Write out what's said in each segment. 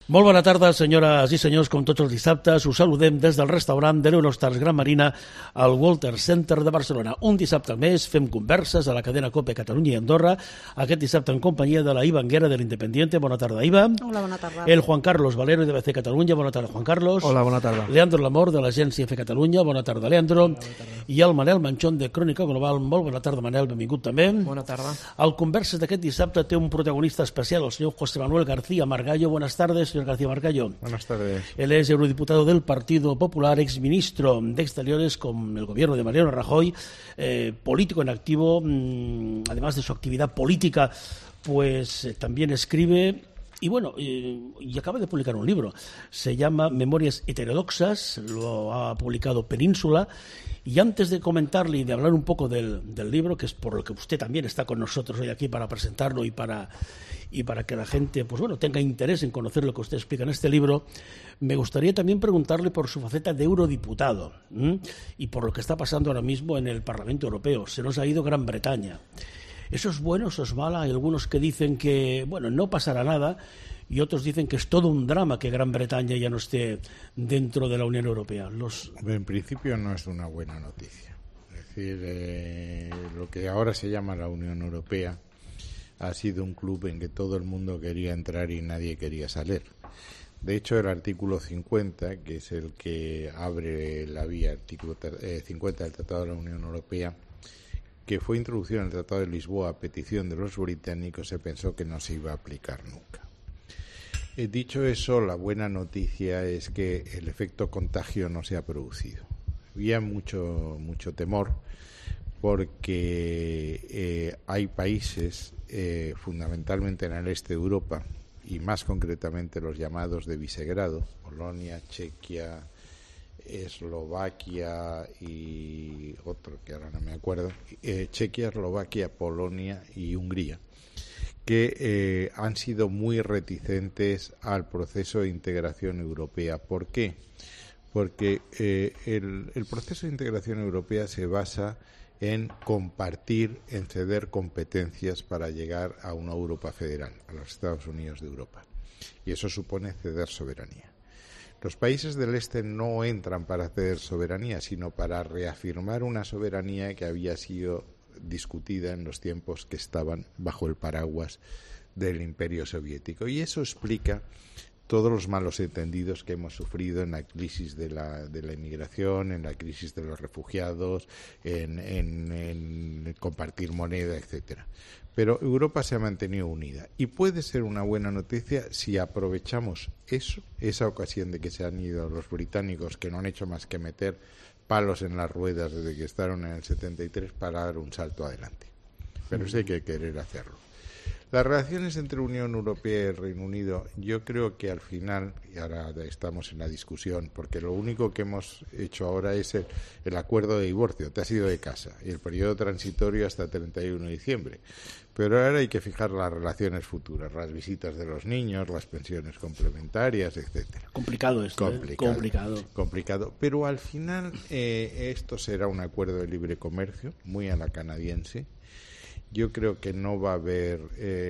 Molt bona tarda, senyores i senyors, com tots els dissabtes. Us saludem des del restaurant de l'Eurostars Gran Marina al Walter Center de Barcelona. Un dissabte al mes fem converses a la cadena COPE Catalunya i Andorra. Aquest dissabte en companyia de la Iva Anguera de l'Independiente. Bona tarda, Iva. Hola, bona tarda. El Juan Carlos Valero de BC Catalunya. Bona tarda, Juan Carlos. Hola, bona tarda. Leandro Lamor de l'Agència F Catalunya. Bona tarda, Leandro. Hola, bona tarda. I el Manel Manchón de Crònica Global. Molt bona tarda, Manel. Benvingut també. Bona tarda. El Converses d'aquest dissabte té un protagonista especial, el senyor José Manuel García Margallo. Buenas tardes, señor García Margallo. Buenas tardes. Él es eurodiputado del Partido Popular, exministro de Exteriores con el gobierno de Mariano Rajoy, político en activo, además de su actividad política, pues también escribe. Y bueno, y acaba de publicar un libro, se llama Memorias heterodoxas, lo ha publicado Península. Y antes de comentarle y de hablar un poco del libro, que es por lo que usted también está con nosotros hoy aquí para presentarlo y para que la gente, pues bueno, tenga interés en conocer lo que usted explica en este libro, me gustaría también preguntarle por su faceta de eurodiputado y por lo que está pasando ahora mismo en el Parlamento Europeo. Se nos ha ido Gran Bretaña. ¿Eso es bueno, eso es malo? Hay algunos que dicen que, bueno, no pasará nada, y otros dicen que es todo un drama que Gran Bretaña ya no esté dentro de la Unión Europea. En principio no es una buena noticia. Es decir, lo que ahora se llama la Unión Europea ha sido un club en que todo el mundo quería entrar y nadie quería salir. De hecho, el artículo 50, que es el que abre la vía, artículo 50 del Tratado de la Unión Europea, que fue introducido en el Tratado de Lisboa a petición de los británicos, se pensó que no se iba a aplicar nunca. Dicho eso, la buena noticia es que el efecto contagio no se ha producido. Había mucho temor porque hay países, fundamentalmente en el este de Europa, y más concretamente los llamados de Visegrado, Polonia, Chequia, Eslovaquia y otro que ahora no me acuerdo, Chequia, Eslovaquia, Polonia y Hungría, que han sido muy reticentes al proceso de integración europea. ¿Por qué? Porque el proceso de integración europea se basa en compartir, en ceder competencias para llegar a una Europa federal, a los Estados Unidos de Europa. Y eso supone ceder soberanía. Los países del este no entran para ceder soberanía, sino para reafirmar una soberanía que había sido discutida en los tiempos que estaban bajo el paraguas del Imperio Soviético. Y eso explica todos los malos entendidos que hemos sufrido en la crisis de la inmigración, en la crisis de los refugiados, en compartir moneda, etcétera. Pero Europa se ha mantenido unida y puede ser una buena noticia si aprovechamos esa ocasión de que se han ido los británicos, que no han hecho más que meter palos en las ruedas desde que estaban en el 73, para dar un salto adelante. Pero eso hay que querer hacerlo. Las relaciones entre Unión Europea y el Reino Unido, yo creo que al final, y ahora estamos en la discusión, porque lo único que hemos hecho ahora es el acuerdo de divorcio, te has ido de casa, y el periodo transitorio hasta el 31 de diciembre. Pero ahora hay que fijar las relaciones futuras, las visitas de los niños, las pensiones complementarias, etcétera. Complicado esto, complicado. Pero al final esto será un acuerdo de libre comercio, muy a la canadiense. Yo creo que no va a haber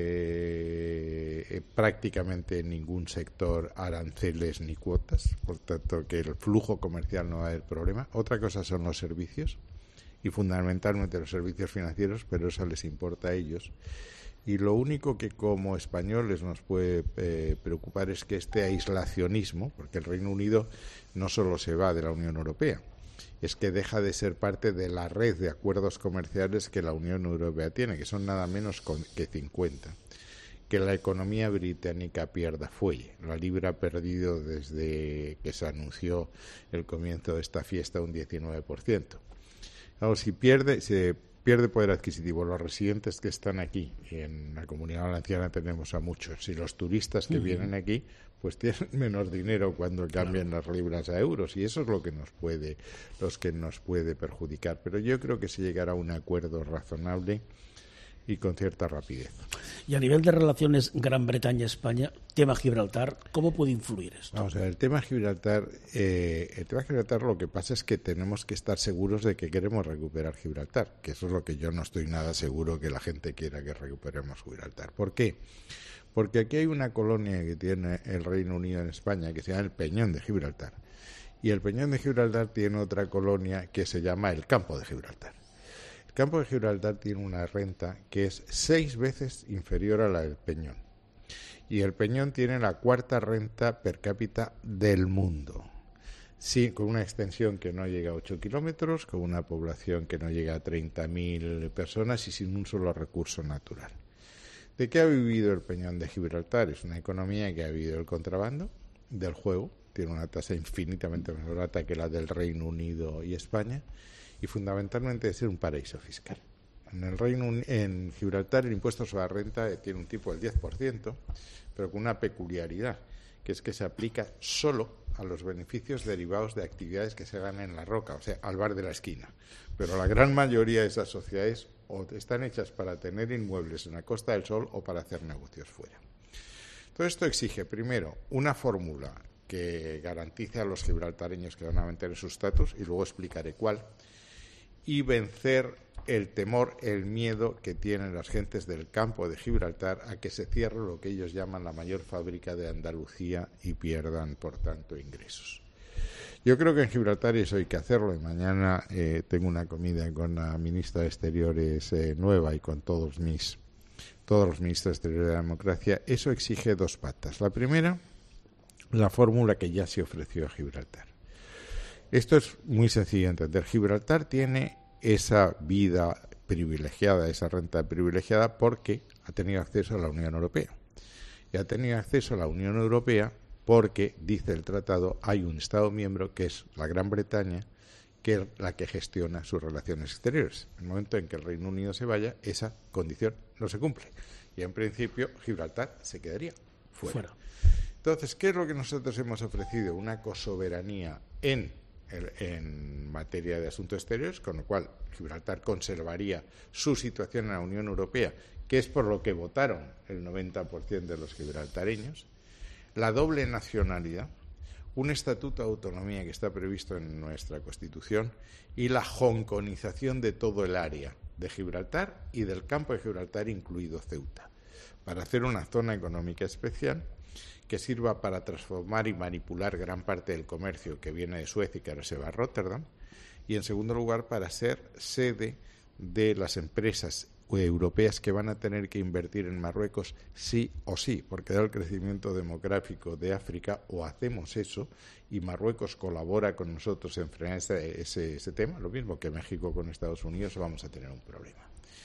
prácticamente en ningún sector aranceles ni cuotas, por tanto que el flujo comercial no va a haber problema. Otra cosa son los servicios, y fundamentalmente los servicios financieros, pero eso les importa a ellos. Y lo único que como españoles nos puede preocupar es que este aislacionismo, porque el Reino Unido no solo se va de la Unión Europea, es que deja de ser parte de la red de acuerdos comerciales que la Unión Europea tiene, que son nada menos que 50. Que la economía británica pierda fuelle. La libra ha perdido desde que se anunció el comienzo de esta fiesta un 19%. Claro, se pierde poder adquisitivo. Los residentes que están aquí, y en la Comunidad Valenciana tenemos a muchos, y los turistas que vienen aquí, pues tienen menos dinero cuando cambian las libras a euros, y eso es lo que nos puede perjudicar. Pero yo creo que se llegará a un acuerdo razonable y con cierta rapidez. Y a nivel de relaciones Gran Bretaña-España, tema Gibraltar, ¿cómo puede influir esto? Vamos a ver, el tema Gibraltar lo que pasa es que tenemos que estar seguros de que queremos recuperar Gibraltar, que eso es lo que yo no estoy nada seguro que la gente quiera, que recuperemos Gibraltar. ¿Por qué? porque aquí hay una colonia que tiene el Reino Unido en España que se llama el Peñón de Gibraltar, y el Peñón de Gibraltar tiene otra colonia que se llama el Campo de Gibraltar. El Campo de Gibraltar tiene una renta que es 6 veces inferior a la del Peñón, y el Peñón tiene la 4ª renta per cápita del mundo. Sí, con una extensión que no llega a 8 kilómetros, con una población que no llega a 30.000 personas y sin un solo recurso natural. ¿De qué ha vivido el Peñón de Gibraltar? Es una economía que ha vivido el contrabando, del juego, tiene una tasa infinitamente más barata que la del Reino Unido y España, y fundamentalmente de ser un paraíso fiscal. En Gibraltar el impuesto sobre la renta tiene un tipo del 10%, pero con una peculiaridad, que es que se aplica solo a los beneficios derivados de actividades que se hagan en la roca, o sea, al bar de la esquina. Pero la gran mayoría de esas sociedades o están hechas para tener inmuebles en la Costa del Sol o para hacer negocios fuera. Todo esto exige, primero, una fórmula que garantice a los gibraltareños que van a mantener su estatus, y luego explicaré cuál, y vencer el temor, el miedo que tienen las gentes del Campo de Gibraltar a que se cierre lo que ellos llaman la mayor fábrica de Andalucía y pierdan, por tanto, ingresos. Yo creo que en Gibraltar eso hay que hacerlo, y mañana tengo una comida con la ministra de Exteriores nueva y con todos los ministros de Exteriores de la democracia. Eso exige 2 patas. La primera, la fórmula que ya se ofreció a Gibraltar. Esto es muy sencillo de entender. Gibraltar tiene esa vida privilegiada, esa renta privilegiada, porque ha tenido acceso a la Unión Europea. Y ha tenido acceso a la Unión Europea porque, dice el tratado, hay un Estado miembro, que es la Gran Bretaña, que es la que gestiona sus relaciones exteriores. En el momento en que el Reino Unido se vaya, esa condición no se cumple. Y en principio Gibraltar se quedaría fuera. Entonces, ¿qué es lo que nosotros hemos ofrecido? Una cosoberanía en materia de asuntos exteriores, con lo cual Gibraltar conservaría su situación en la Unión Europea, que es por lo que votaron el 90% de los gibraltareños, la doble nacionalidad, un estatuto de autonomía que está previsto en nuestra Constitución, y la hongkonización de todo el área de Gibraltar y del Campo de Gibraltar, incluido Ceuta, para hacer una zona económica especial que sirva para transformar y manipular gran parte del comercio que viene de Suecia y que ahora se va a Rotterdam, y en segundo lugar para ser sede de las empresas europeas que van a tener que invertir en Marruecos sí o sí, porque dado el crecimiento demográfico de África, o hacemos eso y Marruecos colabora con nosotros en frenar ese tema, lo mismo que México con Estados Unidos, o vamos a tener un problema.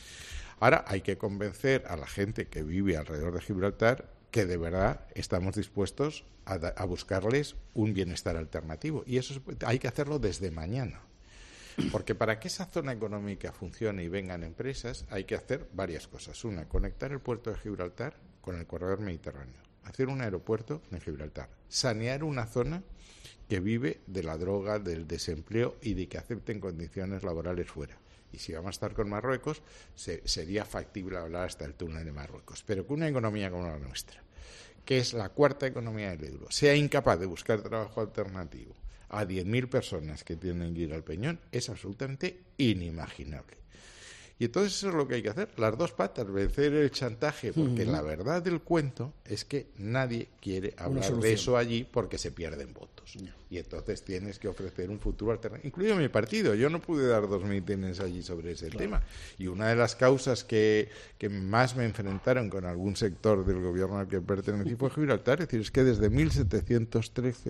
Ahora hay que convencer a la gente que vive alrededor de Gibraltar que de verdad estamos dispuestos a buscarles un bienestar alternativo, y eso hay que hacerlo desde mañana. Porque para que esa zona económica funcione y vengan empresas, hay que hacer varias cosas. Una, conectar el puerto de Gibraltar con el corredor mediterráneo, hacer un aeropuerto en Gibraltar, sanear una zona que vive de la droga, del desempleo y de que acepten condiciones laborales fuera. Y si vamos a estar con Marruecos, sería factible hablar hasta el túnel de Marruecos. Pero que una economía como la nuestra, que es la 4ª economía del euro, sea incapaz de buscar trabajo alternativo a 10.000 personas que tienen que ir al Peñón, es absolutamente inimaginable. Y entonces eso es lo que hay que hacer, las 2 patas, vencer el chantaje, porque la verdad del cuento es que nadie quiere hablar de eso allí porque se pierden votos. Y entonces tienes que ofrecer un futuro alternativo, incluido mi partido. Yo no pude dar 2 mítines allí sobre ese tema. Y una de las causas que más me enfrentaron con algún sector del gobierno al que pertenecí fue Gibraltar. Es decir, es que desde 1713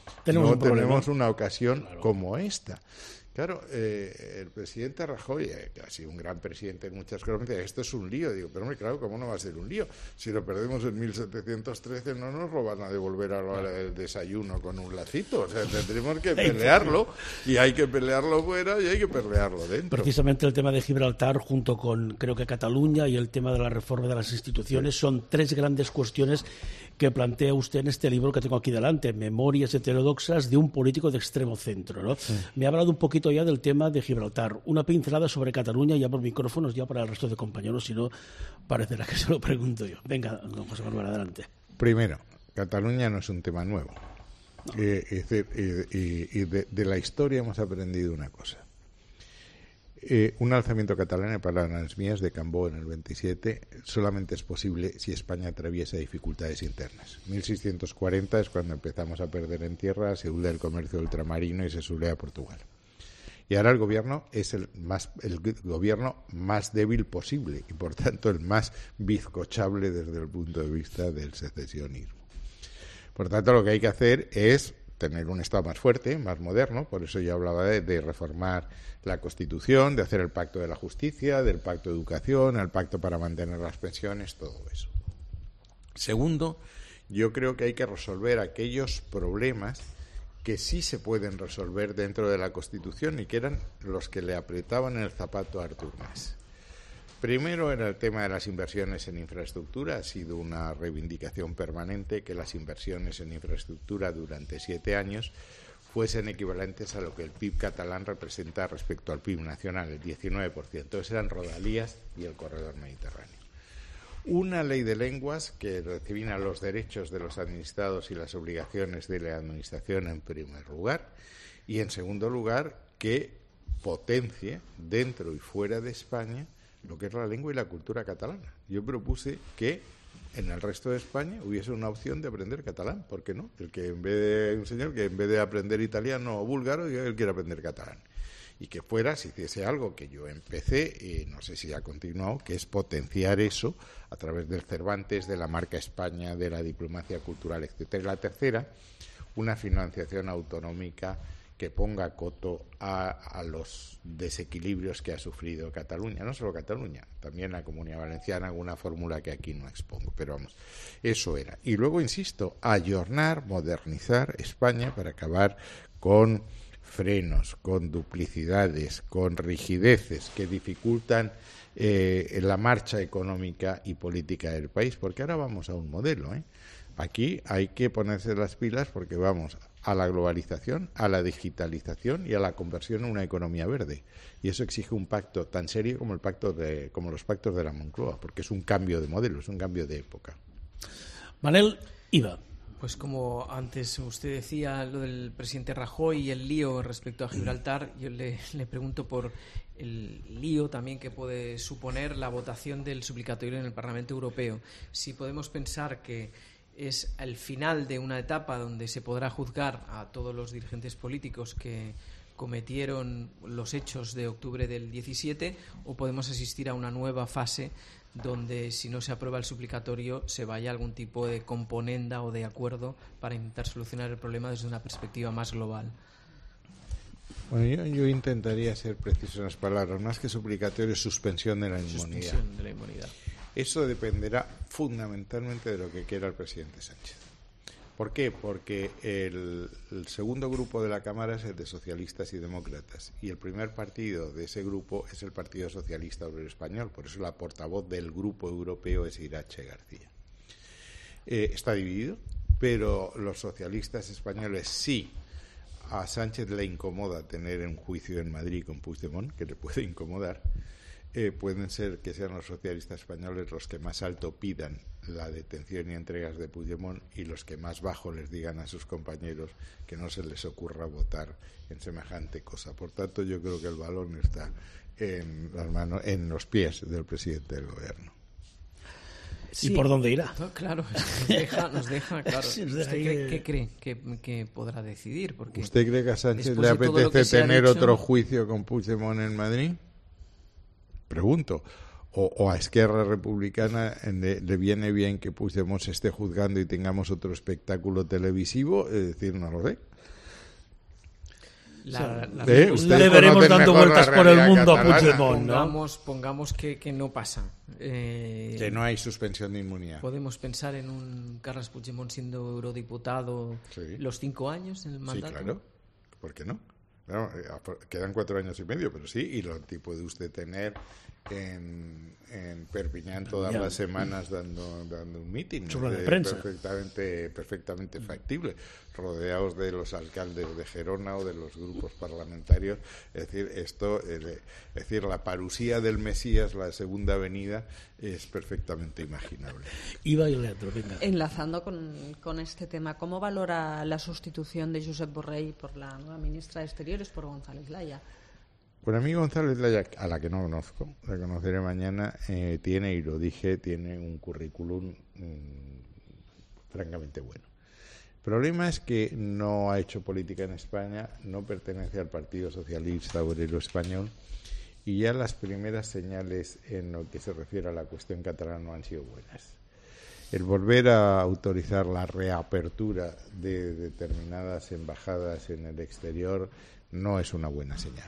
tenemos una ocasión como esta. Claro, el presidente Rajoy, que ha sido un gran presidente en muchas cosas, dice, esto es un lío. Digo, pero hombre, claro, ¿cómo no va a ser un lío? Si lo perdemos en 1713 no nos lo van a devolver a la hora del desayuno con un lacito. O sea, tendremos que pelearlo, y hay que pelearlo fuera y hay que pelearlo dentro. Precisamente el tema de Gibraltar, junto con, creo que Cataluña, y el tema de la reforma de las instituciones, son 3 grandes cuestiones que plantea usted en este libro que tengo aquí delante, Memorias heterodoxas de un político de extremo centro, ¿no? Sí. Me ha hablado un poquito ya del tema de Gibraltar, una pincelada sobre Cataluña, ya por micrófonos, ya para el resto de compañeros, si no, parecerá que se lo pregunto yo. Venga, don José Manuel, adelante. Primero, Cataluña no es un tema nuevo. No. Es decir, de la historia hemos aprendido una cosa. Un alzamiento catalán, en palabras mías, de Cambó en el 27, solamente es posible si España atraviesa dificultades internas. 1640 es cuando empezamos a perder en tierra, se hunde el comercio ultramarino y se subleva Portugal. Y ahora el gobierno es el gobierno más débil posible y, por tanto, el más bizcochable desde el punto de vista del secesionismo. Por tanto, lo que hay que hacer es tener un Estado más fuerte, más moderno. Por eso yo hablaba de reformar la Constitución, de hacer el Pacto de la Justicia, del Pacto de Educación, el Pacto para mantener las pensiones, todo eso. Segundo, yo creo que hay que resolver aquellos problemas que sí se pueden resolver dentro de la Constitución y que eran los que le apretaban el zapato a Artur Mas. Primero, en el tema de las inversiones en infraestructura, ha sido una reivindicación permanente que las inversiones en infraestructura durante 7 años fuesen equivalentes a lo que el PIB catalán representa respecto al PIB nacional, el 19%. Entonces eran rodalías y el corredor mediterráneo. Una ley de lenguas que defina los derechos de los administrados y las obligaciones de la administración en primer lugar, y en segundo lugar que potencie dentro y fuera de España lo que es la lengua y la cultura catalana. Yo propuse que en el resto de España hubiese una opción de aprender catalán, ¿por qué no? Un señor que en vez de aprender italiano o búlgaro, él quiere aprender catalán. Y que fuera, si hiciese algo que yo empecé, y no sé si ha continuado, que es potenciar eso a través del Cervantes, de la marca España, de la diplomacia cultural, etcétera. Y la tercera, una financiación autonómica que ponga coto a los desequilibrios que ha sufrido Cataluña, no solo Cataluña, también la Comunidad Valenciana, una fórmula que aquí no expongo, pero vamos, eso era. Y luego, insisto, ayornar, modernizar España para acabar con frenos, con duplicidades, con rigideces que dificultan la marcha económica y política del país, porque ahora vamos a un modelo, Aquí hay que ponerse las pilas porque vamos a la globalización, a la digitalización y a la conversión en una economía verde. Y eso exige un pacto tan serio como los pactos de la Moncloa, porque es un cambio de modelo, es un cambio de época. Manel, Iva. Pues como antes usted decía lo del presidente Rajoy y el lío respecto a Gibraltar, yo le pregunto por el lío también que puede suponer la votación del suplicatorio en el Parlamento Europeo. Si podemos pensar que es el final de una etapa donde se podrá juzgar a todos los dirigentes políticos que cometieron los hechos de octubre del 17, o podemos asistir a una nueva fase donde, si no se aprueba el suplicatorio, se vaya a algún tipo de componenda o de acuerdo para intentar solucionar el problema desde una perspectiva más global. Bueno, yo intentaría ser preciso en las palabras. Más que suplicatorio, suspensión de la inmunidad. Suspensión de la inmunidad. Eso dependerá fundamentalmente de lo que quiera el presidente Sánchez. ¿Por qué? Porque el segundo grupo de la Cámara es el de socialistas y demócratas, y el primer partido de ese grupo es el Partido Socialista Obrero Español. Por eso la portavoz del grupo europeo es Irache García. Está dividido, pero los socialistas españoles sí. A Sánchez le incomoda tener un juicio en Madrid con Puigdemont, que le puede incomodar. Pueden ser que sean los socialistas españoles los que más alto pidan la detención y entregas de Puigdemont y los que más bajo les digan a sus compañeros que no se les ocurra votar en semejante cosa. Por tanto, yo creo que el balón está en los pies del presidente del gobierno. Sí. ¿Y por dónde irá? No, claro, nos deja claro. Sí, ¿Qué cree que podrá decidir? Porque ¿usted cree que a Sánchez le apetece tener otro juicio con Puigdemont en Madrid? Pregunto. O a Esquerra Republicana le viene bien que Puigdemont se esté juzgando y tengamos otro espectáculo televisivo, es decir, no lo sé. Le veremos dando vueltas por el mundo a Puigdemont, ¿no? Pongamos que no pasa. Que no hay suspensión de inmunidad. ¿Podemos pensar en un Carles Puigdemont siendo eurodiputado los 5 años en el mandato? Sí, claro. ¿Por qué no? Claro, quedan 4 años y medio, pero sí, y lo puede usted tener en Perpiñán todas las semanas dando un mitin. Sobre de prensa. Perfectamente factible, rodeados de los alcaldes de Gerona o de los grupos parlamentarios. Es decir, la parusía del Mesías, la segunda venida, es perfectamente imaginable. Iba y Leandro, venga. Enlazando con este tema, ¿cómo valora la sustitución de Josep Borrell por la nueva ministra de Exteriores, por González Laya? Pues a mí González Laya, a la que no conozco, la conoceré mañana, tiene un currículum francamente bueno. El problema es que no ha hecho política en España, no pertenece al Partido Socialista Obrero Español, y ya las primeras señales en lo que se refiere a la cuestión catalana no han sido buenas. El volver a autorizar la reapertura de determinadas embajadas en el exterior no es una buena señal.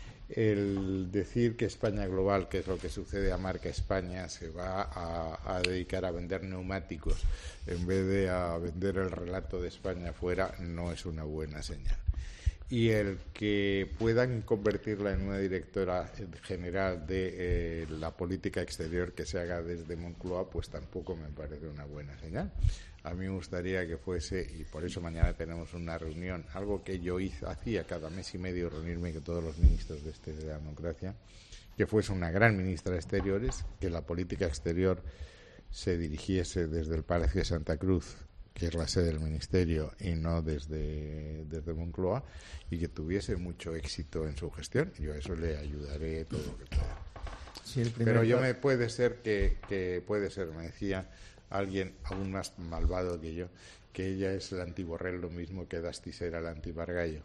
El decir que España Global, que es lo que sucede a marca España, se va a dedicar a vender neumáticos en vez de a vender el relato de España fuera, no es una buena señal. Y el que puedan convertirla en una directora general de la política exterior que se haga desde Moncloa, pues tampoco me parece una buena señal. A mí me gustaría que fuese, y por eso mañana tenemos una reunión, algo que yo hacía cada mes y medio, reunirme con todos los ministros de la democracia, que fuese una gran ministra de Exteriores, que la política exterior se dirigiese desde el Palacio de Santa Cruz, que es la sede del ministerio, y no desde Moncloa, y que tuviese mucho éxito en su gestión. Yo a eso le ayudaré todo lo que pueda. Sí, pero puede ser, me decía alguien aún más malvado que yo, que ella es el anti-Borrell, lo mismo que Dastis era el anti-Margallo.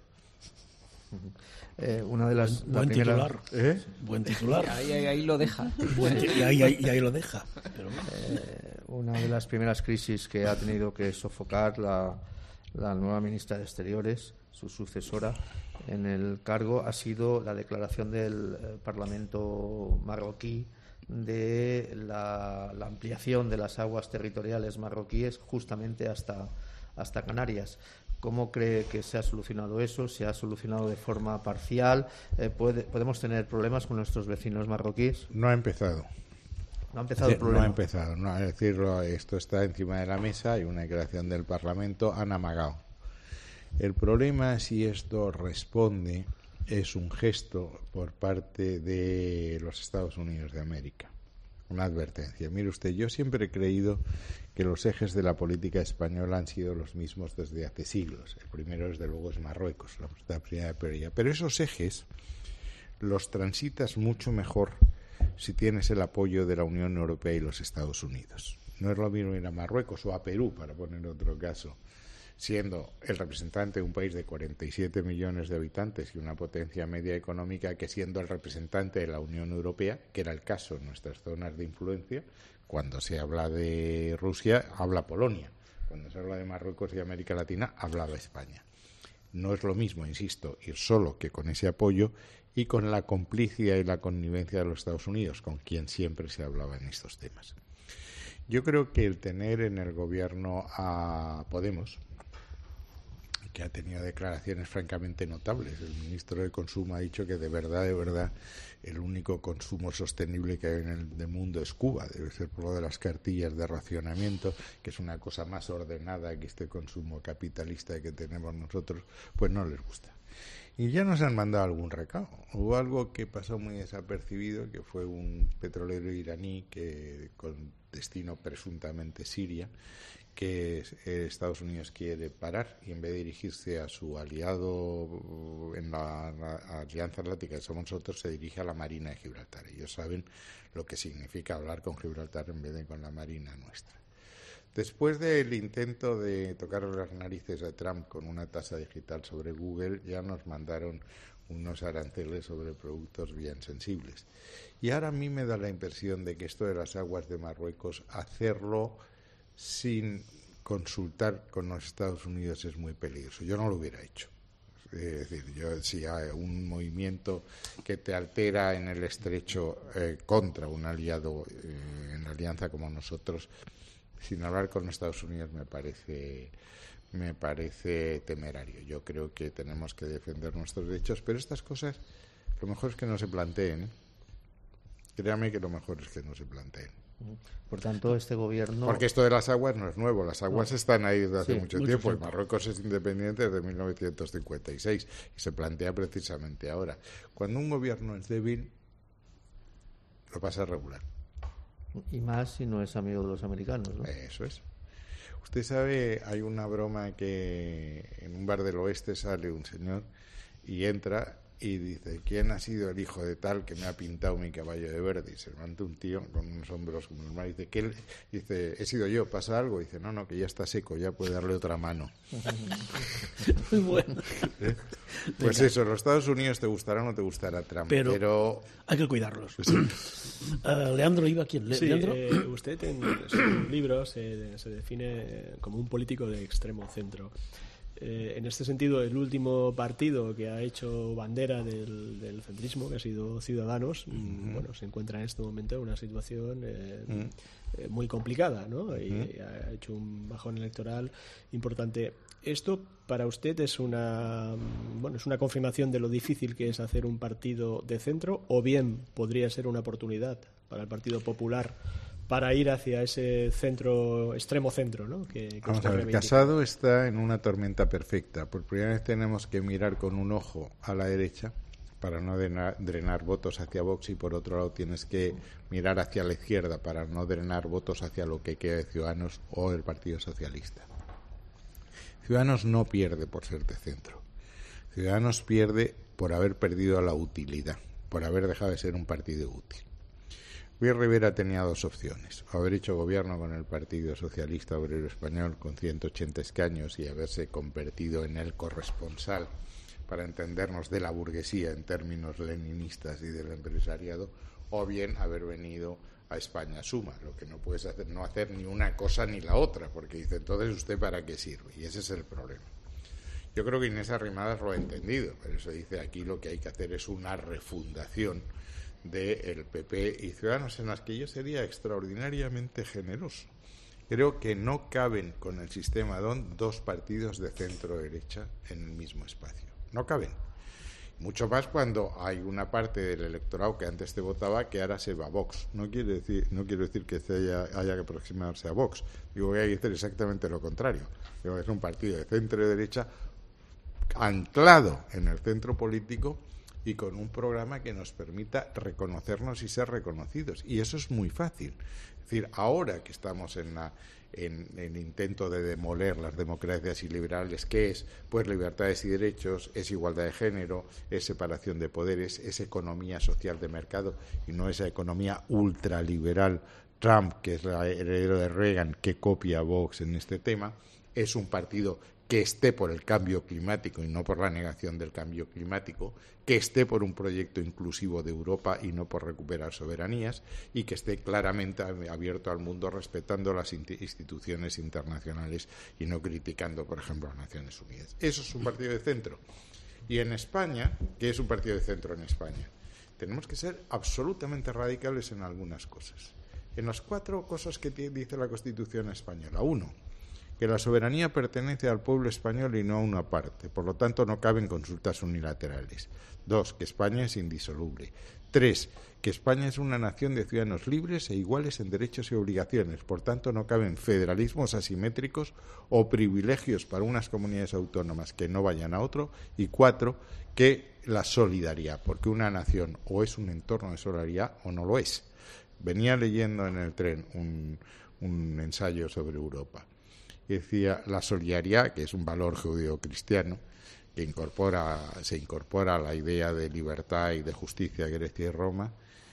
Una de las buen titular, buen titular. Ahí lo deja. Y ahí lo deja. Pero una de las primeras crisis que ha tenido que sofocar la nueva ministra de Exteriores, su sucesora en el cargo, ha sido la declaración del Parlamento marroquí de la ampliación de las aguas territoriales marroquíes justamente hasta Canarias. ¿Cómo cree que se ha solucionado eso? ¿Se ha solucionado de forma parcial? ¿Podemos tener problemas con nuestros vecinos marroquíes? No ha empezado. No ha empezado el problema. No ha empezado. No, es decir, esto está encima de la mesa, hay una declaración del Parlamento, han amagado. El problema, si esto responde, es un gesto por parte de los Estados Unidos de América. Una advertencia. Mire usted, yo siempre he creído que los ejes de la política española han sido los mismos desde hace siglos. El primero, desde luego, es Marruecos, la primera prioridad. Pero esos ejes los transitas mucho mejor si tienes el apoyo de la Unión Europea y los Estados Unidos. No es lo mismo ir a Marruecos o a Perú, para poner otro caso, siendo el representante de un país de 47 millones de habitantes y una potencia media económica, que siendo el representante de la Unión Europea, que era el caso en nuestras zonas de influencia. Cuando se habla de Rusia, habla Polonia. Cuando se habla de Marruecos y América Latina, hablaba España. No es lo mismo, insisto, ir solo que con ese apoyo y con la complicidad y la connivencia de los Estados Unidos, con quien siempre se hablaba en estos temas. Yo creo que el tener en el gobierno a Podemos, que ha tenido declaraciones francamente notables. El ministro de Consumo ha dicho que de verdad, el único consumo sostenible que hay en el mundo es Cuba. Debe ser por lo de las cartillas de racionamiento, que es una cosa más ordenada que este consumo capitalista que tenemos nosotros, pues no les gusta. Y ya nos han mandado algún recado. Hubo algo que pasó muy desapercibido, que fue un petrolero iraní que con destino presuntamente Siria, que Estados Unidos quiere parar, y en vez de dirigirse a su aliado en la Alianza Atlántica, que somos nosotros, se dirige a la Marina de Gibraltar. Ellos saben lo que significa hablar con Gibraltar en vez de con la Marina nuestra. Después del intento de tocarle las narices a Trump con una tasa digital sobre Google, ya nos mandaron unos aranceles sobre productos bien sensibles. Y ahora a mí me da la impresión de que esto de las aguas de Marruecos, hacerlo sin consultar con los Estados Unidos es muy peligroso. Yo no lo hubiera hecho. Es decir, si hay un movimiento que te altera en el estrecho contra un aliado en la alianza como nosotros, sin hablar con los Estados Unidos, me parece temerario. Yo creo que tenemos que defender nuestros derechos, pero estas cosas lo mejor es que no se planteen. Créame que lo mejor es que no se planteen. Por tanto, este gobierno... Porque esto de las aguas no es nuevo, las aguas están ahí desde hace mucho tiempo. El Marruecos es independiente desde 1956 y se plantea precisamente ahora. Cuando un gobierno es débil, lo pasa regular. Y más si no es amigo de los americanos, ¿no? Eso es. Usted sabe, hay una broma que en un bar del oeste sale un señor y entra y dice, ¿quién ha sido el hijo de tal que me ha pintado mi caballo de verde? Y se levanta un tío con unos hombros como normal y dice, dice, he sido yo, ¿pasa algo? Y dice, no, que ya está seco, ya puede darle otra mano. Muy bueno. Pues Venga. eso, los Estados Unidos te gustará o no te gustará Trump, pero hay que cuidarlos. Leandro, ¿iba quién? Sí, ¿Leandro? usted en su libro se define como un político de extremo centro. En este sentido, el último partido que ha hecho bandera del centrismo, que ha sido Ciudadanos, bueno, se encuentra en este momento en una situación muy complicada, ¿no? Y ha hecho un bajón electoral importante. ¿Esto para usted es es una confirmación de lo difícil que es hacer un partido de centro, o bien podría ser una oportunidad para el Partido Popular para ir hacia ese centro, extremo centro, ¿no? Que Vamos usted a ver, reivindica? Casado está en una tormenta perfecta. Por primera vez tenemos que mirar con un ojo a la derecha para no drenar votos hacia Vox, y por otro lado tienes que mirar hacia la izquierda para no drenar votos hacia lo que queda de Ciudadanos o el Partido Socialista. Ciudadanos no pierde por ser de centro. Ciudadanos pierde por haber perdido la utilidad, por haber dejado de ser un partido útil. Luis Rivera tenía dos opciones: haber hecho gobierno con el Partido Socialista Obrero Español con 180 escaños y haberse convertido en el corresponsal, para entendernos, de la burguesía en términos leninistas y del empresariado, o bien haber venido a España Suma. Lo que no puedes hacer, no hacer ni una cosa ni la otra, porque dice, entonces ¿usted para qué sirve? Y ese es el problema. Yo creo que Inés Arrimadas lo ha entendido, por eso dice, aquí lo que hay que hacer es una refundación del PP y Ciudadanos, en las que yo sería extraordinariamente generoso. Creo que no caben con el sistema DON dos partidos de centro-derecha en el mismo espacio. No caben. Mucho más cuando hay una parte del electorado que antes te votaba que ahora se va a Vox. No quiero decir que haya que aproximarse a Vox. Digo que hay que hacer exactamente lo contrario. Digo que es un partido de centro-derecha anclado en el centro político y con un programa que nos permita reconocernos y ser reconocidos. Y eso es muy fácil. Es decir, ahora que estamos en el intento de demoler las democracias iliberales, ¿qué es? Pues libertades y derechos, es igualdad de género, es separación de poderes, es economía social de mercado, y no esa economía ultraliberal Trump, que es el heredero de Reagan, que copia a Vox en este tema. Es un partido que esté por el cambio climático y no por la negación del cambio climático, que esté por un proyecto inclusivo de Europa y no por recuperar soberanías, y que esté claramente abierto al mundo, respetando las instituciones internacionales y no criticando, por ejemplo, a Naciones Unidas. Eso es un partido de centro. Y en España, ¿qué es un partido de centro en España? Tenemos que ser absolutamente radicales en algunas cosas. En las 4 cosas que dice la Constitución española. 1, que la soberanía pertenece al pueblo español y no a una parte, por lo tanto no caben consultas unilaterales. 2, que España es indisoluble. 3, que España es una nación de ciudadanos libres e iguales en derechos y obligaciones, por tanto no caben federalismos asimétricos o privilegios para unas comunidades autónomas que no vayan a otro. Y 4, que la solidaridad, porque una nación o es un entorno de solidaridad o no lo es. Venía leyendo en el tren un ensayo sobre Europa. Y decía, la solidaridad, que es un valor judeocristiano, que se incorpora a la idea de libertad y de justicia de Grecia y Roma,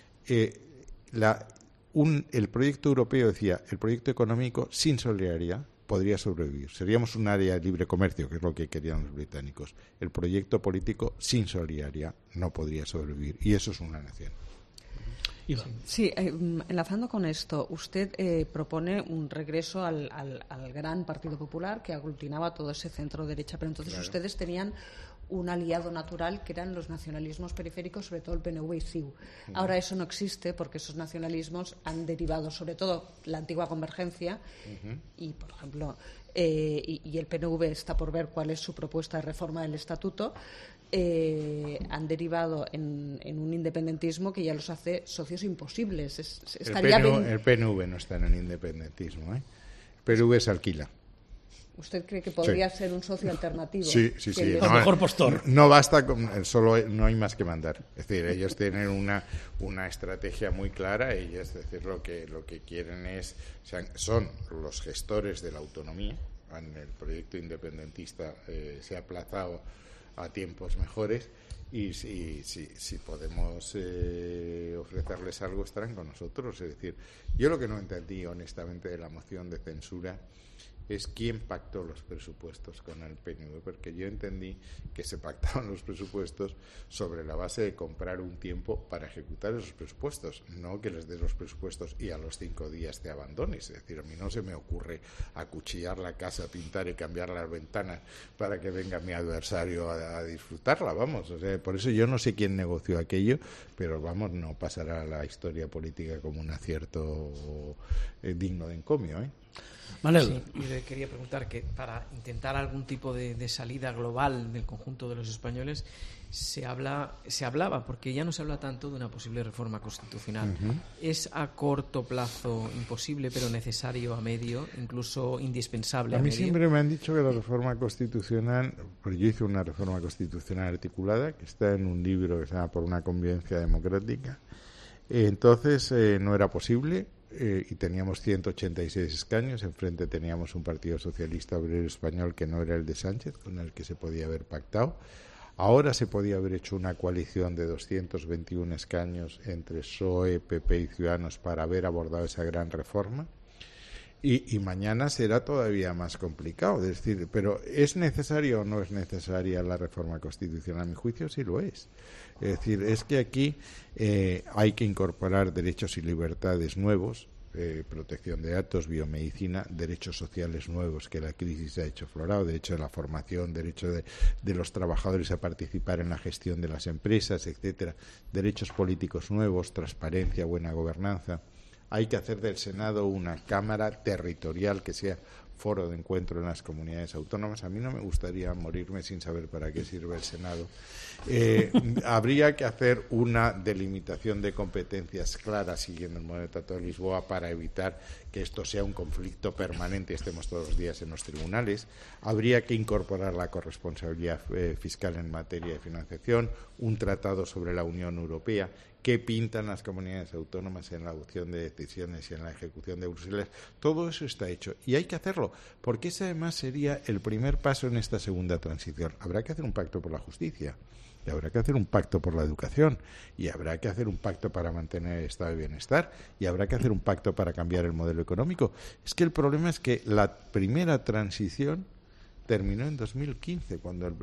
el proyecto europeo decía, el proyecto económico sin solidaridad podría sobrevivir. Seríamos un área de libre comercio, que es lo que querían los británicos. El proyecto político sin solidaridad no podría sobrevivir, y eso es una nación. Sí, enlazando con esto, usted propone un regreso al gran Partido Popular que aglutinaba todo ese centro derecha, pero entonces claro, ustedes tenían un aliado natural que eran los nacionalismos periféricos, sobre todo el PNV y CiU. Ahora eso no existe porque esos nacionalismos han derivado, sobre todo la antigua Convergencia, y por ejemplo, y el PNV está por ver cuál es su propuesta de reforma del Estatuto. Han derivado en un independentismo que ya los hace socios imposibles. El PNV no está en el independentismo, ¿eh? El PNV se alquila. ¿Usted cree que podría ser un socio alternativo? Sí. El mejor postor. No basta con solo, no hay más que mandar. Es decir, ellos tienen una estrategia muy clara. Ellos, es decir, lo que quieren es, son los gestores de la autonomía. En el proyecto independentista se ha aplazado a tiempos mejores. Y si podemos ofrecerles algo, estarán con nosotros. Es decir, yo lo que no entendí honestamente de la moción de censura es quién pactó los presupuestos con el PNV, porque yo entendí que se pactaban los presupuestos sobre la base de comprar un tiempo para ejecutar esos presupuestos, no que les des los presupuestos y a los 5 días te abandones. Es decir, a mí no se me ocurre acuchillar la casa, pintar y cambiar las ventanas para que venga mi adversario a disfrutarla, vamos. O sea, por eso yo no sé quién negoció aquello, pero vamos, no pasará a la historia política como un acierto digno de encomio, ¿eh? Manel. Sí, y le quería preguntar que para intentar algún tipo de salida global del conjunto de los españoles se hablaba, porque ya no se habla tanto de una posible reforma constitucional. Uh-huh. ¿Es a corto plazo imposible, pero necesario a medio, incluso indispensable a a mí medio? Siempre me han dicho que la reforma constitucional, pues yo hice una reforma constitucional articulada que está en un libro que se llama Por una convivencia democrática. Entonces no era posible. Y teníamos 186 escaños, enfrente teníamos un Partido Socialista Obrero Español que no era el de Sánchez, con el que se podía haber pactado. Ahora se podía haber hecho una coalición de 221 escaños entre PSOE, PP y Ciudadanos para haber abordado esa gran reforma. Y mañana será todavía más complicado. Es decir, pero ¿es necesaria o no es necesaria la reforma constitucional? A mi juicio sí lo es. Es decir, es que aquí hay que incorporar derechos y libertades nuevos, protección de datos, biomedicina, derechos sociales nuevos que la crisis ha hecho aflorar, derecho a la formación, derecho de los trabajadores a participar en la gestión de las empresas, etcétera, derechos políticos nuevos, transparencia, buena gobernanza. Hay que hacer del Senado una cámara territorial que sea foro de encuentro en las comunidades autónomas. A mí no me gustaría morirme sin saber para qué sirve el Senado. Habría que hacer una delimitación de competencias claras siguiendo el modelo del Tratado de Lisboa para evitar que esto sea un conflicto permanente y estemos todos los días en los tribunales. Habría que incorporar la corresponsabilidad fiscal en materia de financiación, un tratado sobre la Unión Europea. ¿Qué pintan las comunidades autónomas en la adopción de decisiones y en la ejecución de Bruselas? Todo eso está hecho y hay que hacerlo, porque ese además sería el primer paso en esta segunda transición. Habrá que hacer un pacto por la justicia, y habrá que hacer un pacto por la educación, y habrá que hacer un pacto para mantener el estado de bienestar, y habrá que hacer un pacto para cambiar el modelo económico. Es que el problema es que la primera transición terminó en 2015, cuando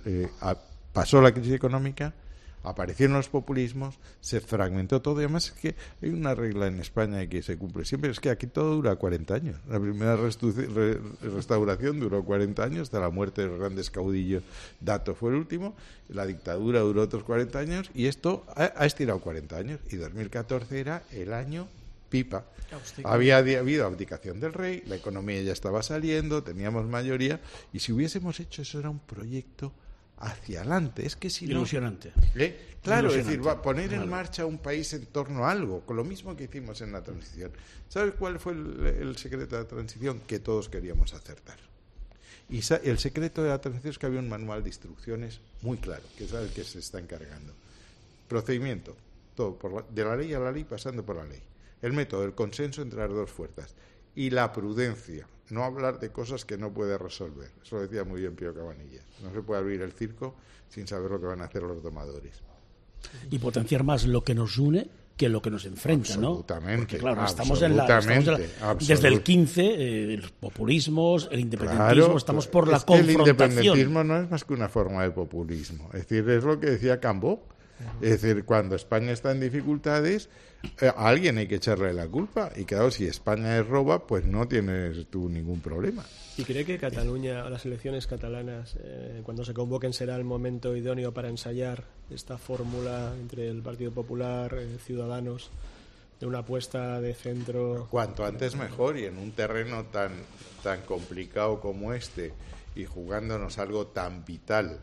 pasó la crisis económica, aparecieron los populismos, se fragmentó todo. Y además es que hay una regla en España que se cumple siempre, es que aquí todo dura 40 años. La primera restauración duró 40 años, hasta la muerte de los grandes caudillos. Dato fue el último, la dictadura duró otros 40 años y esto ha estirado 40 años. Y 2014 era el año pipa. Había habido abdicación del rey, la economía ya estaba saliendo, teníamos mayoría, y si hubiésemos hecho eso era un proyecto hacia adelante. Es que si no, ilusionante. Claro, ilusionante. es decir, poner en marcha un país en torno a algo, con lo mismo que hicimos en la transición. ¿Sabes cuál fue el secreto de la transición? Que todos queríamos acertar. Y el secreto de la transición es que había un manual de instrucciones muy claro, que es el que se está encargando. Procedimiento, todo de la ley a la ley, pasando por la ley. El método, el consenso entre las dos fuerzas. Y la prudencia, no hablar de cosas que no puede resolver. Eso lo decía muy bien Pío Cabanillas. No se puede abrir el circo sin saber lo que van a hacer los domadores. Y potenciar más lo que nos une que lo que nos enfrenta, absolutamente, ¿no? Porque, claro, absolutamente. Desde el 15, los populismos, el independentismo, claro, estamos por la confrontación. El independentismo no es más que una forma de populismo. Es decir, es lo que decía Cambó. Es decir, cuando España está en dificultades, a alguien hay que echarle la culpa. Y claro, si España es roba, pues no tienes tú ningún problema. ¿Y cree que Cataluña, o las elecciones catalanas, cuando se convoquen, será el momento idóneo para ensayar esta fórmula entre el Partido Popular, Ciudadanos, de una apuesta de centro? Cuanto antes mejor, y en un terreno tan complicado como este, y jugándonos algo tan vital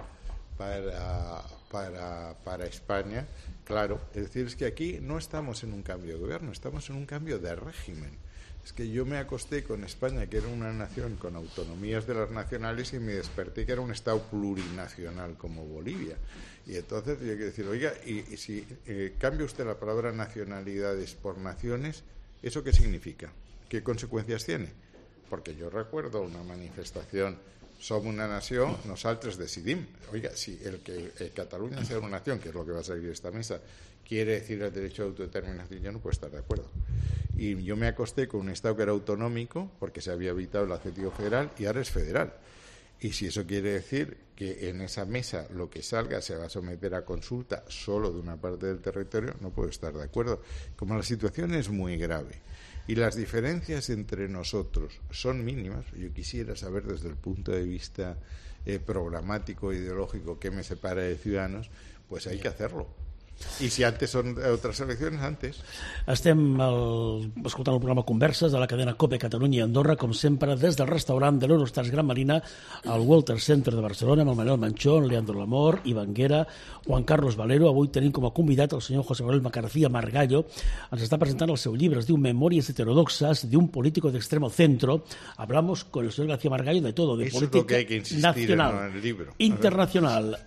para España, claro. Es decir, es que aquí no estamos en un cambio de gobierno, estamos en un cambio de régimen. Es que yo me acosté con España, que era una nación con autonomías de las nacionales, y me desperté que era un Estado plurinacional como Bolivia. Y entonces yo quiero decir, oiga, y si cambia usted la palabra nacionalidades por naciones, ¿eso qué significa? ¿Qué consecuencias tiene? Porque yo recuerdo una manifestación som una nació, nosaltres decidim. Oiga, si el que Cataluña sea una nación, que es lo que va a salir de esta mesa, quiere decir el derecho de autodeterminación, yo no puedo estar de acuerdo. Y yo me acosté con un Estado que era autonómico, porque se había evitado el adjetivo federal, y ahora es federal. Y si eso quiere decir que en esa mesa lo que salga se va a someter a consulta solo de una parte del territorio, no puedo estar de acuerdo. Como la situación es muy grave y las diferencias entre nosotros son mínimas, yo quisiera saber desde el punto de vista programático, ideológico, qué me separa de Ciudadanos, pues hay que hacerlo. I si antes són altres eleccions, antes. Estem escoltant el programa Converses de la cadena COPE Catalunya i Andorra, com sempre, des del restaurant de l'Eurostars Gran Marina al Walter Center de Barcelona, amb el Manuel Manchón, Leandro Lamor, Iván Guera, Juan Carlos Valero. Avui tenim com a convidat el senyor José Manuel Macarcía Margallo. Ens està presentant el seu llibre, es diu Memorias heterodoxas de un político de extremo centro. Hablamos con el señor García Margallo de todo, de eso política es lo que hay que insistir nacional, en el libro. Internacional,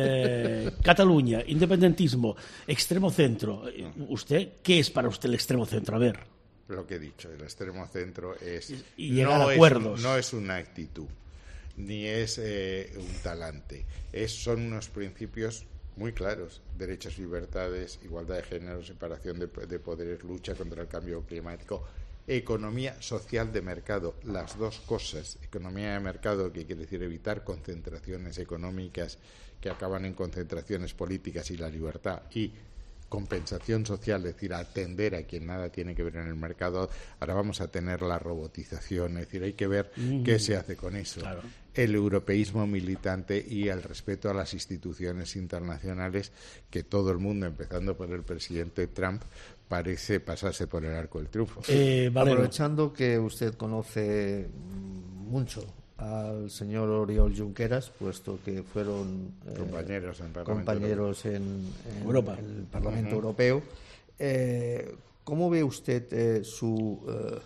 Cataluña, independentismo, extremo centro. ¿Usted qué es para usted el extremo centro? A ver. Lo que he dicho, el extremo centro es... Y llegar a acuerdos. No es una actitud, ni es un talante. Son unos principios muy claros: derechos y libertades, igualdad de género, separación de poderes, lucha contra el cambio climático, economía social de mercado, las dos cosas. Economía de mercado, que quiere decir evitar concentraciones económicas que acaban en concentraciones políticas, y la libertad, y compensación social, es decir, atender a quien nada tiene que ver en el mercado. Ahora vamos a tener la robotización, es decir, hay que ver qué se hace con eso. Claro. El europeísmo militante y el respeto a las instituciones internacionales, que todo el mundo, empezando por el presidente Trump, parece pasarse por el arco del triunfo. Aprovechando que usted conoce mucho al señor Oriol Junqueras, puesto que fueron compañeros en Europa, en el Parlamento Europeo, ¿cómo ve usted su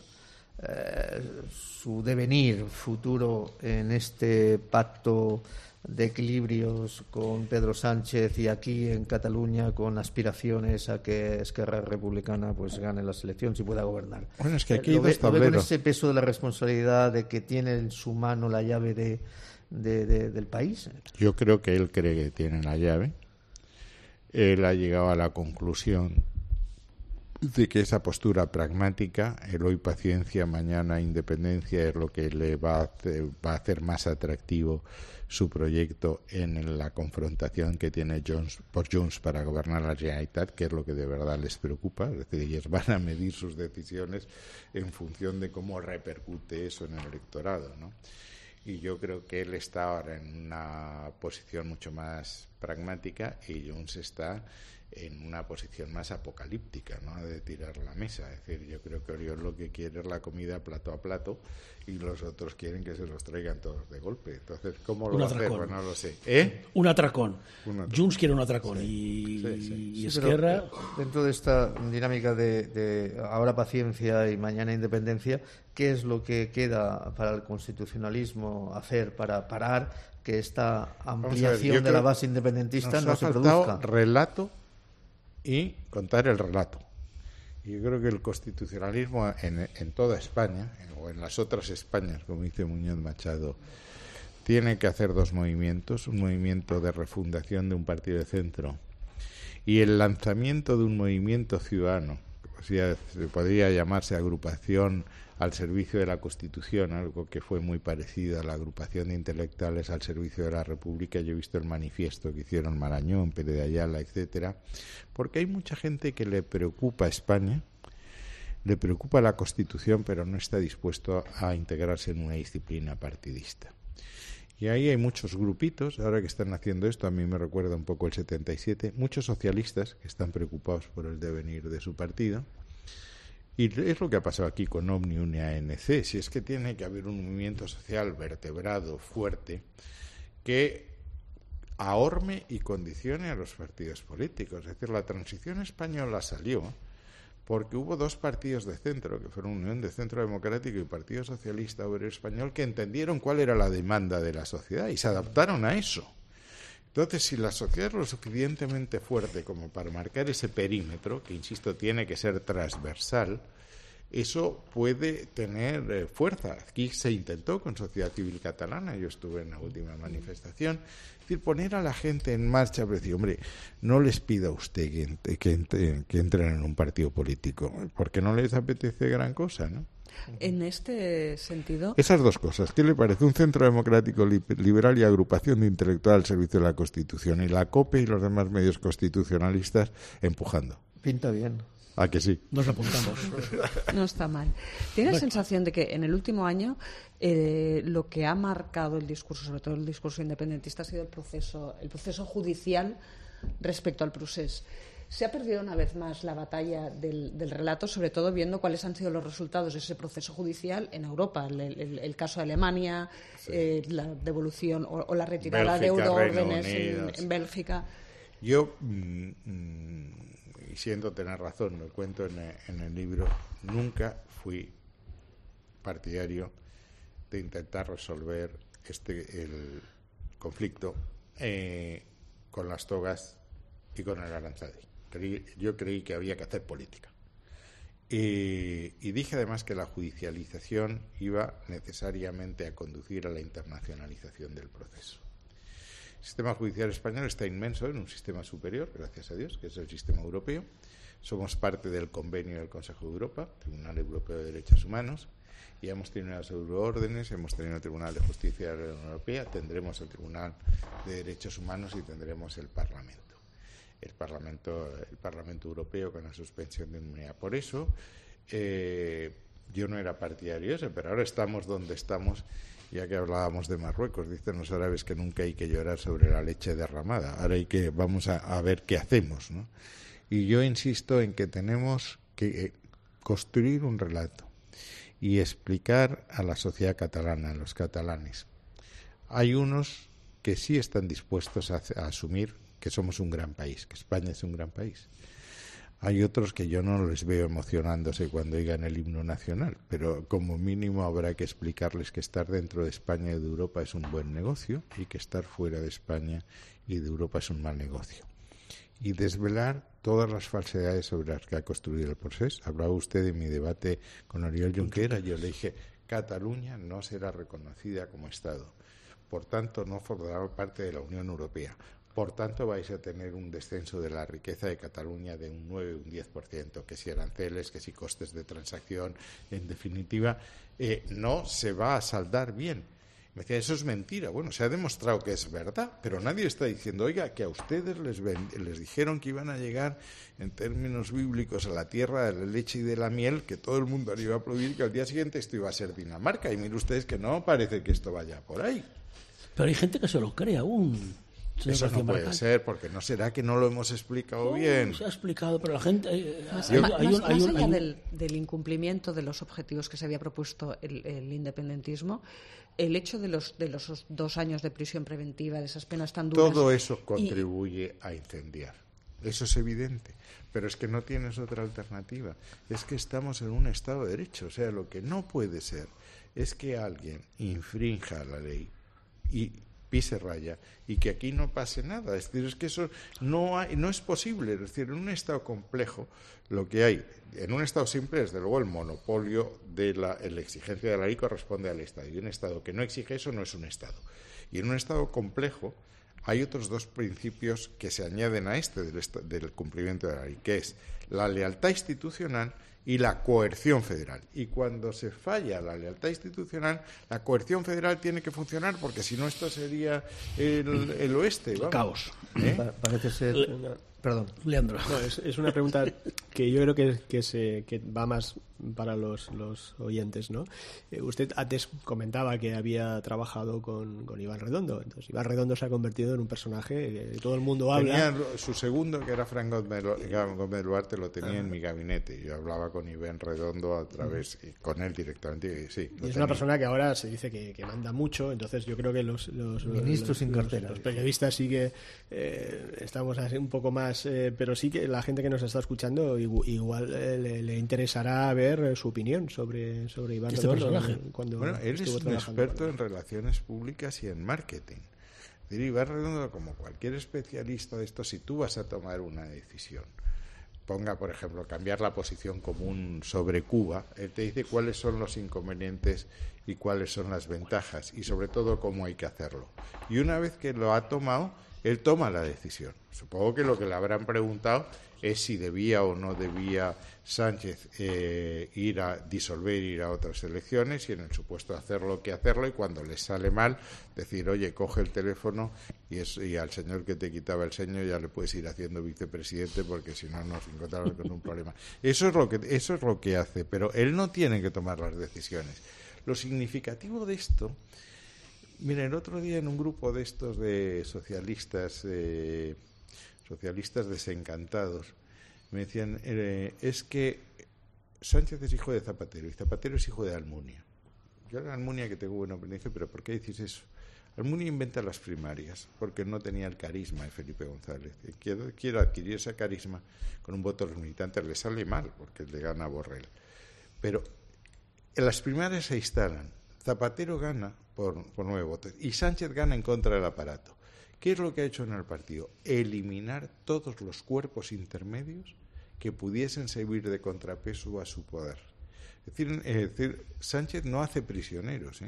devenir futuro en este pacto de equilibrios con Pedro Sánchez y aquí en Cataluña con aspiraciones a que Esquerra Republicana pues gane las elecciones y pueda gobernar? Bueno, es que aquí ¿Lo ve con ese peso de la responsabilidad de que tiene en su mano la llave del país? Yo creo que él cree que tiene la llave. Él ha llegado a la conclusión de que esa postura pragmática, el hoy paciencia, mañana independencia, es lo que le va a hacer más atractivo su proyecto en la confrontación que tiene Junts para gobernar la Generalitat, que es lo que de verdad les preocupa. Es decir, ellos van a medir sus decisiones en función de cómo repercute eso en el electorado, ¿no? Y yo creo que él está ahora en una posición mucho más pragmática y Junts está en una posición más apocalíptica, ¿no?, de tirar la mesa. Es decir, yo creo que Oriol lo que quiere es la comida plato a plato y los otros quieren que se los traigan todos de golpe. Entonces, ¿cómo lo va a hacer? Pues no lo sé. Un atracón. Junts quiere un atracón. Sí. Y Esquerra... Dentro de esta dinámica de ahora paciencia y mañana independencia, ¿qué es lo que queda para el constitucionalismo hacer para parar que esta ampliación de la base independentista no se produzca? Relato y contar el relato. Y yo creo que el constitucionalismo en toda España, o en las otras Españas, como dice Muñoz Machado, tiene que hacer dos movimientos: un movimiento de refundación de un partido de centro y el lanzamiento de un movimiento ciudadano, que podría llamarse agrupación al servicio de la Constitución, algo que fue muy parecido a la agrupación de intelectuales al servicio de la República. Yo he visto el manifiesto que hicieron Marañón, Pérez de Ayala, etcétera, porque hay mucha gente que le preocupa España, le preocupa la Constitución, pero no está dispuesto a integrarse en una disciplina partidista. Y ahí hay muchos grupitos, ahora que están haciendo esto, a mí me recuerda un poco el 77, muchos socialistas que están preocupados por el devenir de su partido. Y es lo que ha pasado aquí con Omnium y ANC. Si es que tiene que haber un movimiento social vertebrado, fuerte, que ahorme y condicione a los partidos políticos. Es decir, la transición española salió porque hubo dos partidos de centro, que fueron Unión de Centro Democrático y Partido Socialista Obrero Español, que entendieron cuál era la demanda de la sociedad y se adaptaron a eso. Entonces, si la sociedad es lo suficientemente fuerte como para marcar ese perímetro, que insisto, tiene que ser transversal, eso puede tener fuerza. Aquí se intentó con Sociedad Civil Catalana, yo estuve en la última manifestación. Es decir, poner a la gente en marcha, pero decir, hombre, no les pida usted que entren en un partido político, porque no les apetece gran cosa, ¿no? En este sentido... Esas dos cosas. ¿Qué le parece? Un centro democrático liberal y agrupación de intelectual al servicio de la Constitución, y la COPE y los demás medios constitucionalistas empujando. Pinta bien. ¿A que sí? Nos apuntamos. No está mal. ¿Tiene la sensación de que en el último año lo que ha marcado el discurso, sobre todo el discurso independentista, ha sido el proceso judicial respecto al procés? ¿Se ha perdido una vez más la batalla del relato, sobre todo viendo cuáles han sido los resultados de ese proceso judicial en Europa? El caso de Alemania, sí. La devolución o la retirada Bélgica, de euroórdenes en Bélgica. Yo, y siento tener razón, lo cuento en el libro, nunca fui partidario de intentar resolver el conflicto con las togas y con el Aranzadi. Yo creí que había que hacer política. Y dije además que la judicialización iba necesariamente a conducir a la internacionalización del proceso. El sistema judicial español está inmenso en un sistema superior, gracias a Dios, que es el sistema europeo. Somos parte del convenio del Consejo de Europa, Tribunal Europeo de Derechos Humanos, y hemos tenido las euroórdenes, hemos tenido el Tribunal de Justicia de la Unión Europea, tendremos el Tribunal de Derechos Humanos y tendremos el Parlamento. El Parlamento Europeo con la suspensión de inmunidad. Por eso yo no era partidario de eso, pero ahora estamos donde estamos, ya que hablábamos de Marruecos. Dicen los árabes que nunca hay que llorar sobre la leche derramada. Ahora vamos a ver qué hacemos, ¿no? Y yo insisto en que tenemos que construir un relato y explicar a la sociedad catalana, a los catalanes. Hay unos que sí están dispuestos a asumir que somos un gran país, que España es un gran país. Hay otros que yo no les veo emocionándose cuando oigan el himno nacional, pero como mínimo habrá que explicarles que estar dentro de España y de Europa es un buen negocio y que estar fuera de España y de Europa es un mal negocio. Y desvelar todas las falsedades sobre las que ha construido el proceso. Hablaba usted de mi debate con Oriol Junqueras. Yo le dije, Cataluña no será reconocida como Estado. Por tanto, no formará parte de la Unión Europea. Por tanto, vais a tener un descenso de la riqueza de Cataluña de un 9 o un 10%, que si aranceles, que si costes de transacción, en definitiva, no se va a saldar bien. Me decía, eso es mentira. Bueno, se ha demostrado que es verdad, pero nadie está diciendo, oiga, que a ustedes les dijeron que iban a llegar, en términos bíblicos, a la tierra de la leche y de la miel, que todo el mundo le iba a aplaudir, que al día siguiente esto iba a ser Dinamarca. Y miren ustedes que no parece que esto vaya por ahí. Pero hay gente que se lo cree aún. Eso no puede ser, porque no será que no lo hemos explicado bien. Se ha explicado, pero la gente... Más allá del incumplimiento de los objetivos que se había propuesto el independentismo, el hecho de los 2 años de prisión preventiva, de esas penas tan duras... Todo eso contribuye a incendiar. Eso es evidente. Pero es que no tienes otra alternativa. Es que estamos en un Estado de Derecho. O sea, lo que no puede ser es que alguien infrinja la ley y pise raya y que aquí no pase nada. Es decir, es que eso no es posible. Es decir, en un Estado complejo, lo que hay, en un Estado simple, desde luego el monopolio de la exigencia de la ley corresponde al Estado, y un Estado que no exige eso no es un Estado. Y en un Estado complejo hay otros 2 principios que se añaden a del cumplimiento de la ley, que es la lealtad institucional y la coerción federal. Y cuando se falla la lealtad institucional, la coerción federal tiene que funcionar, porque si no esto sería el oeste. Vamos. Caos. Parece ser... Perdón. Leandro. No, es una pregunta que yo creo que va más para los oyentes, ¿no? Usted antes comentaba que había trabajado con Iván Redondo. Entonces, Iván Redondo se ha convertido en un personaje que todo el mundo habla. Tenía su segundo, que era Fran Gómez Duarte, lo tenía en mi gabinete. Yo hablaba con Iván Redondo a través, con él directamente. Sí, y es una persona que ahora se dice que manda mucho. Entonces, yo creo que los ministros sin cartera. Los periodistas sí que estamos así un poco más, pero sí que la gente que nos está escuchando igual le interesará ver su opinión sobre Iván Redondo. Bueno, él es un experto en relaciones públicas y en marketing. Iván Redondo, como cualquier especialista de esto, si tú vas a tomar una decisión ponga, por ejemplo, cambiar la posición común sobre Cuba, él te dice cuáles son los inconvenientes y cuáles son las ventajas y sobre todo cómo hay que hacerlo. Y una vez que lo ha tomado, él toma la decisión. Supongo que lo que le habrán preguntado es si debía o no debía Sánchez ir a otras elecciones y en el supuesto hacerlo que hacerlo, y cuando les sale mal decir, oye, coge el teléfono y al señor que te quitaba el escaño ya le puedes ir haciendo vicepresidente porque si no nos encontramos con un problema. Eso es lo que hace, pero él no tiene que tomar las decisiones. Lo significativo de esto, mira, el otro día en un grupo de estos de socialistas desencantados, me decían, es que Sánchez es hijo de Zapatero y Zapatero es hijo de Almunia. Yo era Almunia que tengo buena opinión, pero ¿por qué decís eso? Almunia inventa las primarias porque no tenía el carisma de Felipe González. Quiere adquirir ese carisma con un voto de los militantes, le sale mal porque le gana a Borrell. Pero en las primarias se instalan, Zapatero gana por 9 votos y Sánchez gana en contra del aparato. ¿Qué es lo que ha hecho en el partido? Eliminar todos los cuerpos intermedios que pudiesen servir de contrapeso a su poder. Es decir, Sánchez no hace prisioneros,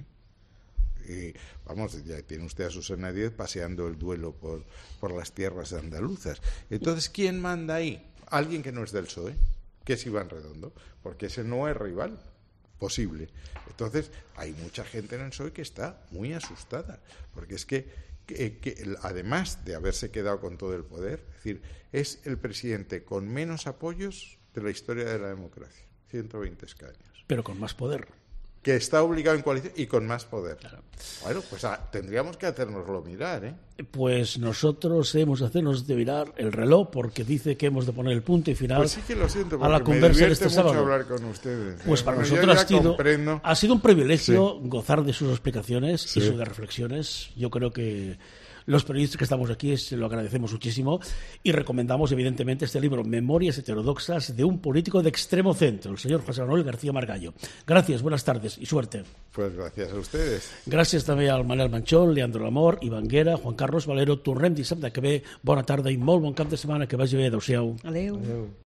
ya tiene usted a Susana Díez paseando el duelo por las tierras andaluzas. Entonces, ¿quién manda ahí? Alguien que no es del PSOE, que es Iván Redondo, porque ese no es rival posible. Entonces, hay mucha gente en el PSOE que está muy asustada, porque es que además de haberse quedado con todo el poder, es decir, es el presidente con menos apoyos de la historia de la democracia, 120 escaños. Pero con más poder. Que está obligado en coalición y con más poder. Claro. Bueno, pues tendríamos que hacérnoslo mirar, Pues nosotros hemos de hacernos de mirar el reloj porque dice que hemos de poner el punto y final pues sí que lo siento, a la conversa de este mucho sábado. Hablar con ustedes. Pues para nosotros ha sido un privilegio gozar de sus explicaciones y sus reflexiones. Yo creo que los periodistas que estamos aquí se lo agradecemos muchísimo y recomendamos evidentemente este libro, Memorias heterodoxas de un político de extremo centro, el señor José Manuel García Margallo. Gracias, buenas tardes y suerte. Pues gracias a ustedes. Gràcies també al Manel Manchón, Leandro Lamor, Ivan Guera, Juan Carlos Valero. Tornem dissabte que ve. Bona tarda i molt bon cap de setmana. Que vagi bé. Adéu-siau. Adéu.